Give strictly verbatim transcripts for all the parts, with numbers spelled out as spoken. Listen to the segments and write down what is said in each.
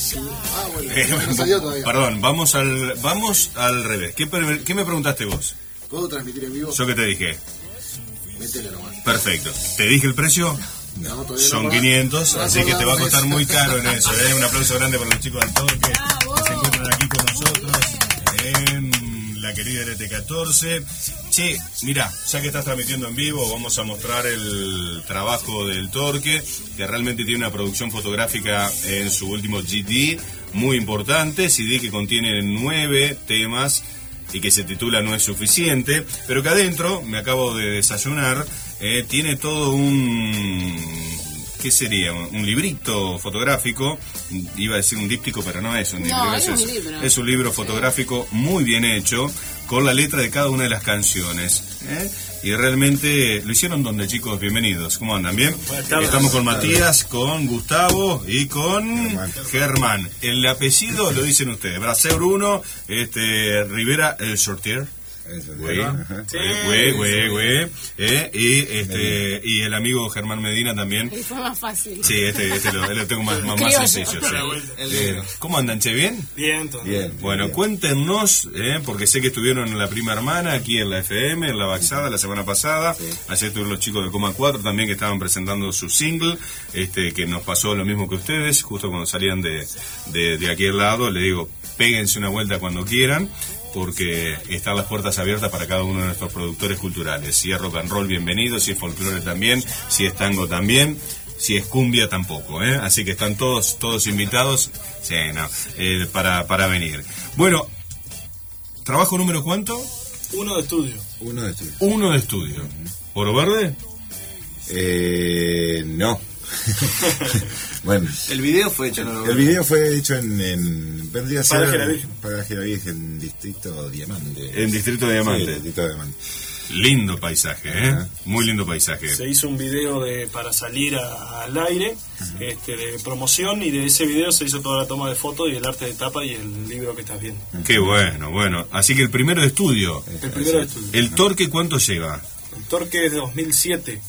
Ah, bueno, Eh, no salió todavía. Perdón, vamos al vamos al revés. ¿Qué, pre- qué me preguntaste vos? ¿Puedo transmitir en vivo? Yo que te dije. Métele nomás. Perfecto. ¿Te dije el precio? No, todavía Son no, quinientos, no, así no, que te va a no, costar no. muy caro en eso. ¿eh? Un aplauso grande para los chicos del Torque que se encuentran aquí con nosotros en la querida L T catorce. Che, mira, ya que estás transmitiendo en vivo, vamos a mostrar el trabajo del Torque, que realmente tiene una producción fotográfica en su último G D muy importante, C D que contiene nueve temas y que se titula No es suficiente, pero que adentro, me acabo de desayunar, eh, tiene todo un... ¿Qué sería? Un librito fotográfico, iba a decir un díptico, pero no es un libro, No, es, es un libro. es un libro fotográfico muy bien hecho, con la letra de cada una de las canciones. ¿eh? Y realmente lo hicieron donde, chicos, bienvenidos. ¿Cómo andan? ¿Bien? Estamos con Matías, con Gustavo y con Germán. Germán. El apellido lo dicen ustedes. Bracer uno, este, Rivera el Sortier. Güey, güey, güey, güey. Eh, y este y el amigo Germán Medina también. Y fue más fácil. Sí, este, este lo, lo tengo más, más, más sencillo. Sí. Eh, ¿Cómo andan, che? ¿Bien? Bien, todo bien. Bueno, bien. Cuéntenos, eh, porque sé que estuvieron en la Prima Hermana, aquí en la F M, en la Baxada, la semana pasada. Sí. Ayer estuvieron los chicos de Coma cuatro también que estaban presentando su single, este que nos pasó lo mismo que ustedes, justo cuando salían de, de, de aquí al lado. Le digo, péguense una vuelta cuando quieran, porque están las puertas abiertas para cada uno de nuestros productores culturales. Si es rock and roll, bienvenido. Si es folclore, también. Si es tango, también. Si es cumbia, tampoco. ¿eh? Así que están todos todos invitados, sí, no, eh, para, para venir. Bueno, ¿trabajo número cuánto? Uno de estudio. Uno de estudio. Uno de estudio. ¿Oro Verde? Eh, no. Bueno, el video fue hecho en el, el video fue hecho en, en vendría a ser Paraje La Virgen, Paraje La Virgen, Distrito Diamante. En Distrito Diamante. Sí, Distrito Diamante. Lindo paisaje, ¿eh? Uh-huh. Muy lindo paisaje. Se hizo un video de para salir a, al aire, uh-huh. este, de promoción, y de ese video se hizo toda la toma de fotos y el arte de tapa y el libro que estás viendo. Uh-huh. Qué bueno, bueno. Así que el primero de estudio. El primero de estudio. ¿El Torque cuánto lleva? El Torque es de dos mil siete.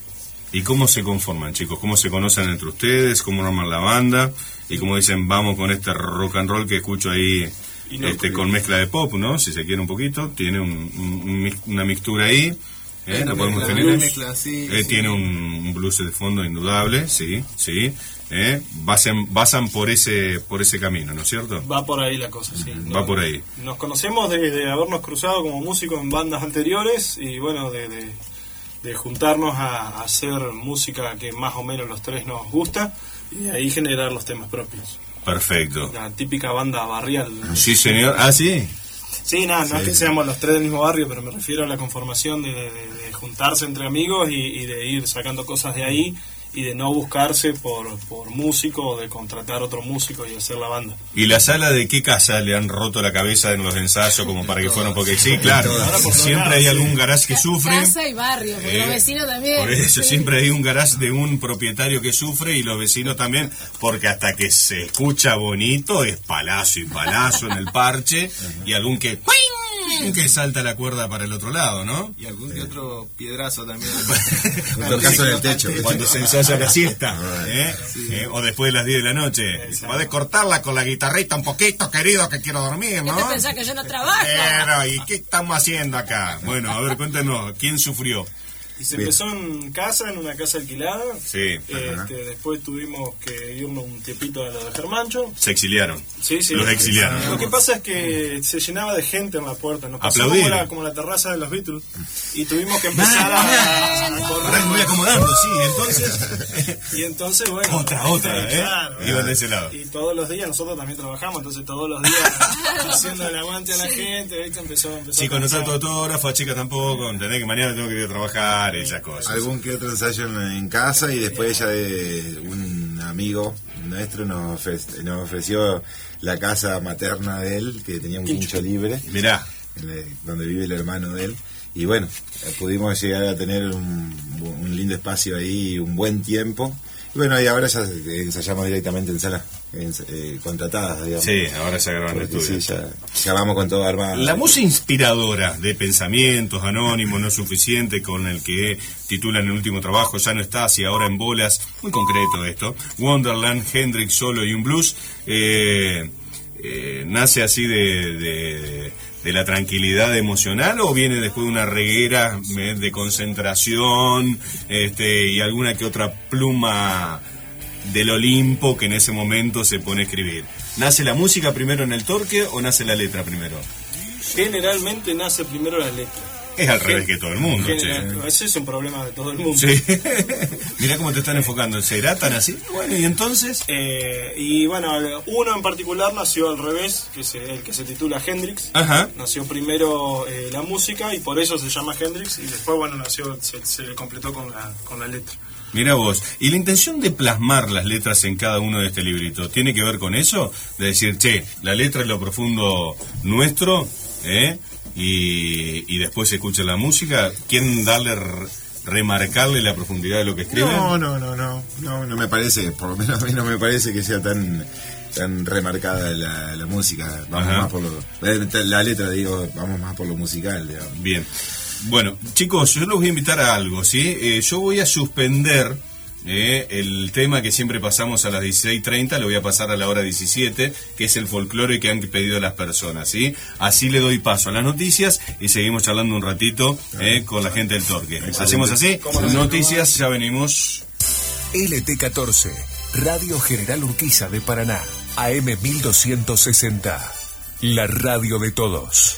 ¿Y cómo se conforman, chicos? ¿Cómo se conocen entre ustedes? ¿Cómo arman la banda? Y como dicen, vamos con este rock and roll que escucho ahí, no, este con mezcla de pop, ¿no? Si se quiere un poquito, tiene un, un, una mixtura ahí. ¿eh? Lo podemos tener. Mezcla, sí, eh, sí. Tiene un, un blues de fondo indudable, sí, sí. ¿eh? Basan, basan por ese por ese camino, ¿no es cierto? Va por ahí la cosa, sí. Va no, por ahí. Nos conocemos de, de habernos cruzado como músicos en bandas anteriores y bueno, de... de de juntarnos a, a hacer música que más o menos los tres nos gusta y ahí generar los temas propios. Perfecto. La típica banda barrial. Sí, señor. Ah, sí. Sí, nada, no, sí. no es que seamos los tres del mismo barrio, pero me refiero a la conformación de, de, de juntarse entre amigos y, y de ir sacando cosas de ahí y de no buscarse por, por músico o de contratar otro músico y hacer la banda. ¿Y la sala de qué casa le han roto la cabeza en los ensayos como para que fueran? Porque sí, claro, siempre hay algún garage que sufre. Casa y barrio, porque eh, los vecinos también. Por eso, sí. Siempre hay un garage de un propietario que sufre y los vecinos también, porque hasta que se escucha bonito es palazo y palazo en el parche y algún que... que salta la cuerda para el otro lado, ¿no? Y algún que otro piedrazo también. En caso del techo. Cuando se ensaya la siesta, ¿eh? Sí. ¿Eh? O después de las diez de la noche. Podés cortarla con la guitarrita un poquito, querido, que quiero dormir, ¿no? ¿Qué te pensás que yo no trabajo? Pero, ¿y qué estamos haciendo acá? Bueno, a ver, cuéntenos, ¿quién sufrió? Y se Bien. empezó en casa, en una casa alquilada. Sí. Este, después tuvimos que irnos un tiempito a lo de Germancho. Se exiliaron. Sí, sí. Los exiliaron. Lo que pasa es que se llenaba de gente en la puerta. Nos pasó Aplaudir. como la, como la terraza de los Beatles. Y tuvimos que empezar a, a correr. Ahora me voy acomodando, sí. Entonces. Y entonces, bueno. Otra, otra, ¿eh? Claro. Iban de ese lado. Y todos los días, nosotros también trabajamos. Entonces, todos los días haciendo el aguante a la gente. ¿Viste? Empezó, empezó sí, con nosotros autógrafo, a chica tampoco. Entendés que mañana tengo que ir a trabajar, esas cosas. Algún que otro ensayo en, en casa y después ya de un amigo nuestro nos, ofrece, nos ofreció la casa materna de él, que tenía un quincho libre. Mirá. El, donde vive el hermano de él. Y bueno, pudimos llegar a tener un, un lindo espacio ahí, un buen tiempo. Bueno, y ahora ya ensayamos directamente en salas ens- eh, contratadas, digamos. Sí, ahora ya graban Porque estudio. sí, ya, ya vamos con todo armado. La música inspiradora de Pensamientos, Anónimos, No es Suficiente, con el que titulan el último trabajo, Ya no estás y ahora en bolas, muy concreto esto, Wonderland, Hendrix solo y un blues, eh, eh, ¿nace así de, de, de la tranquilidad emocional o viene después de una reguera eh, de concentración este, y alguna que otra pluma del Olimpo que en ese momento se pone a escribir? ¿Nace la música primero en el torque o nace la letra primero? Generalmente nace primero la letra. Es al revés que todo el mundo, General- che. ese es un problema de todo el mundo. Sí. Mirá cómo te están enfocando. ¿Será tan así? Bueno, y entonces... Eh, y bueno, uno en particular nació al revés, que es el que se titula Hendrix. Ajá. Nació primero eh, la música y por eso se llama Hendrix, y después, bueno, nació, se, se completó con la, con la letra. Mira vos, y la intención de plasmar las letras en cada uno de este librito, ¿tiene que ver con eso? De decir, che, la letra es lo profundo nuestro, ¿eh? Y, y después se escucha la música. ¿Quieren darle, remarcarle la profundidad de lo que escriben? No, no, no, no, no, no me parece, por lo menos a mí no me parece que sea tan tan remarcada la, la música. Vamos Ajá. más por lo, la letra, digo, vamos más por lo musical, digamos. Bien. Bueno, chicos, yo los voy a invitar a algo, ¿sí? Eh, yo voy a suspender eh, el tema que siempre pasamos a las dieciséis treinta, lo voy a pasar a la hora diecisiete, que es el folclore que han pedido las personas, ¿sí? Así le doy paso a las noticias y seguimos charlando un ratito eh, con la gente del Torque. ¿Hacemos así? Noticias, ya venimos. L T catorce, Radio General Urquiza de Paraná, A M mil doscientos sesenta, la radio de todos.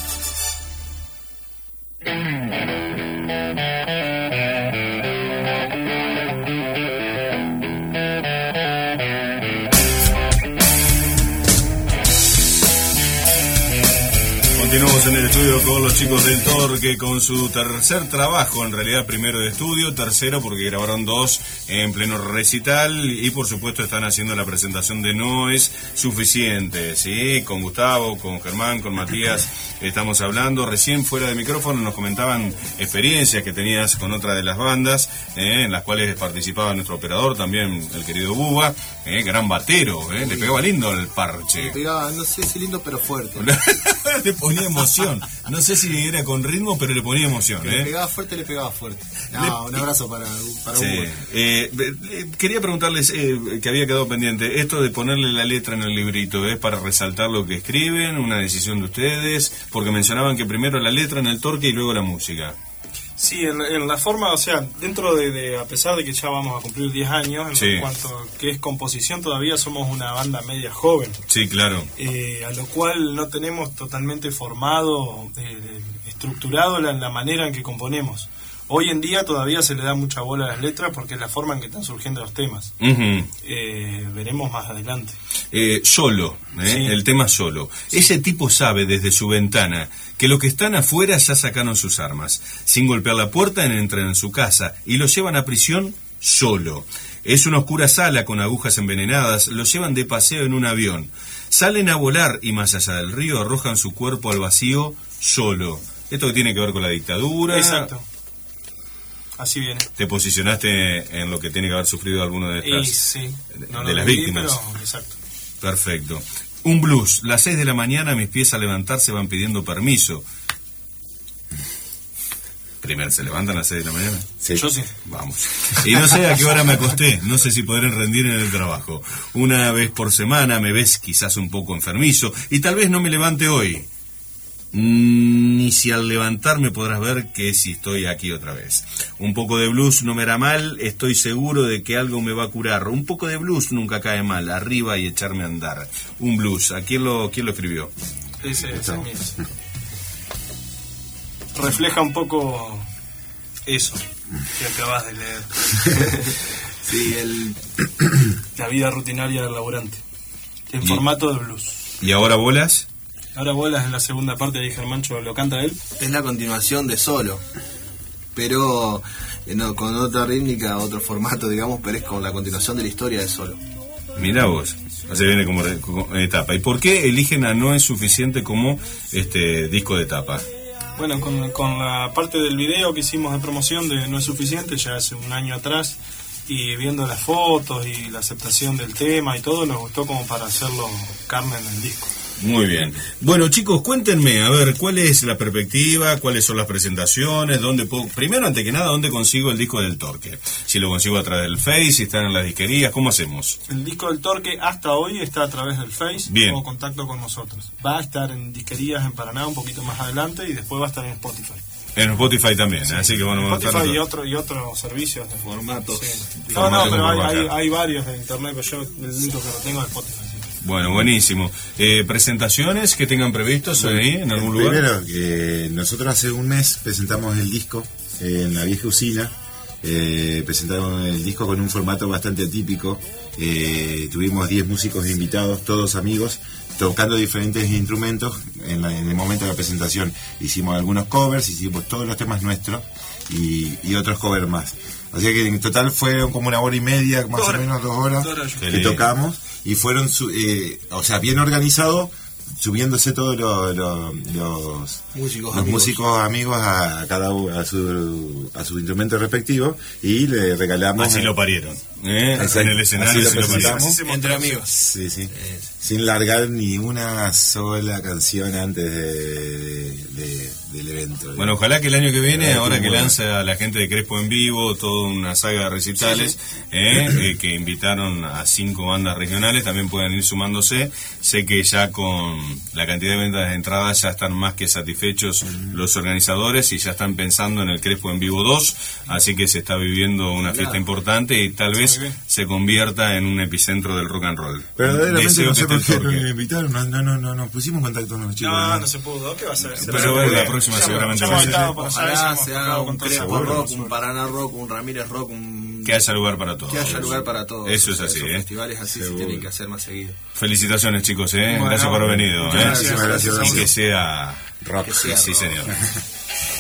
Continuamos en el estudio con los chicos del Torque con su tercer trabajo, en realidad primero de estudio, tercero porque grabaron dos en pleno recital y por supuesto están haciendo la presentación de No es Suficiente, ¿sí? Con Gustavo, con Germán, con Matías estamos hablando. Recién fuera de micrófono nos comentaban experiencias que tenías con otra de las bandas, eh, en las cuales participaba nuestro operador, también el querido Buba, eh, gran batero, eh, le pegaba lindo el parche. Le pegaba, no sé si lindo, pero fuerte. Le ponía emoción. No sé si era con ritmo, pero le ponía emoción. Le ¿eh? pegaba fuerte, le pegaba fuerte. No, un abrazo para, para Sí. Hugo. Eh, eh, quería preguntarles, eh, que había quedado pendiente, esto de ponerle la letra en el librito, ¿es para resaltar lo que escriben? ¿Una decisión de ustedes? Porque mencionaban que primero la letra en el Torque y luego la música. Sí, en, en la forma, o sea, dentro de, de, a pesar de que ya vamos a cumplir diez años, en Sí. cuanto a que es composición, todavía somos una banda media joven, Sí, claro. eh, a lo cual no tenemos totalmente formado, eh, de- estructurado la, la manera en que componemos. Hoy en día todavía se le da mucha bola a las letras porque es la forma en que están surgiendo los temas. Ujú. Eh, veremos más adelante. Eh, solo, ¿eh? Sí. El tema solo. Ese tipo sabe desde su ventana que los que están afuera ya sacaron sus armas. Sin golpear la puerta entran en su casa y lo llevan a prisión solo. Es una oscura sala con agujas envenenadas, lo llevan de paseo en un avión. Salen a volar y más allá del río arrojan su cuerpo al vacío solo. Esto que tiene que ver con la dictadura. Exacto. Así viene. ¿Te posicionaste en lo que tiene que haber sufrido alguno de Y estas? sí, no de lo las viví, víctimas. pero exacto. Perfecto. Un blues. Las seis de la mañana mis pies al levantarse van pidiendo permiso. Primero, ¿se levantan a las seis de la mañana? Sí. Yo sí. Vamos. Y no sé a qué hora me acosté, no sé si podré rendir en el trabajo. Una vez por semana me ves quizás un poco enfermizo y tal vez no me levante hoy. Mm, Ni si al levantarme podrás ver que si estoy aquí otra vez. Un poco de blues no me hará mal, estoy seguro de que algo me va a curar. Un poco de blues nunca cae mal, arriba y echarme a andar. Un blues, ¿a quién lo, quién lo escribió? Ese, ese es mío. Refleja un poco eso que acabas de leer. Sí, el, La vida rutinaria del laburante. En Y- formato de blues. ¿Y ahora bolas? Ahora bolas en la segunda parte de Germancho, lo canta él. es la continuación de Solo, pero eh, no, con otra rítmica, otro formato, digamos, pero es con la continuación de la historia de Solo. Mirá vos, se viene como, re- como etapa. ¿Y por qué eligen a No es Suficiente como este disco de etapa? Bueno, con, con la parte del video que hicimos de promoción de No es Suficiente, ya hace un año atrás, y viendo las fotos y la aceptación del tema y todo, nos gustó como para hacerlo carne en el disco. Muy bien. Bueno, chicos, cuéntenme, a ver, ¿cuál es la perspectiva? ¿Cuáles son las presentaciones? ¿Dónde puedo... Primero, antes que nada, ¿dónde consigo el disco del Torque? Si lo consigo a través del Face, si están en las disquerías, ¿cómo hacemos? El disco del Torque hasta hoy está a través del Face, bien, o contacto con nosotros. Va a estar en disquerías en Paraná un poquito más adelante y después va a estar en Spotify. En Spotify también, sí, así que bueno, Spotify vamos a y otro y otros servicios de formatos. Sí. No, no, pero hay, hay, hay varios de internet, pero yo el único que lo tengo es Spotify. Bueno, buenísimo. Eh, ¿Presentaciones que tengan previstos ahí en algún lugar? Primero, eh, nosotros hace un mes presentamos el disco eh, en la vieja usina. Eh, presentamos el disco con un formato bastante atípico. Eh, tuvimos diez músicos invitados, todos amigos, tocando diferentes instrumentos. En, la, en el momento de la presentación hicimos algunos covers, hicimos todos los temas nuestros y, y otros covers más. Así que en total fueron como una hora y media, más o menos dos horas que tocamos. Y fueron, eh, o sea, bien organizado, subiéndose todos los, los, los músicos los amigos, músicos amigos a, a cada uno a su a su instrumento respectivo y le regalamos. Así lo parieron, ¿eh? En el escenario así lo presentamos entre amigos. Sí, sí. Eh. Sin largar ni una sola canción antes de, de, del evento. Bueno, ojalá que el año que viene, ahora que lanza la gente de Crespo en Vivo, toda una saga de recitales, sí, sí. Eh, eh, que invitaron a cinco bandas regionales, también pueden ir sumándose. Sé que ya con la cantidad de ventas de entradas ya están más que satisfechos mm. los organizadores y ya están pensando en el Crespo en Vivo dos, así que se está viviendo una fiesta claro. importante y tal vez se convierta en un epicentro del rock and roll. Verdaderamente no sé por qué no me invitaron, no, no, no, no, nos pusimos en contacto con los chicos. No, no, no se pudo, ¿qué va a ser? Pero bueno, la próxima ya, seguramente va a ser. Ojalá sea un Crespo Rock, un Paraná Rock, un Ramírez Rock, un... Que haya lugar para todos. Que haya lugar para todos. Eso es así, Esos ¿eh? festivales así se tienen que hacer más seguido. Felicitaciones, chicos, ¿eh? Bueno, gracias por haber venido. ¿eh? Gracias, gracias. Y que sea rock. Que sea sí, rock. Sí, señor.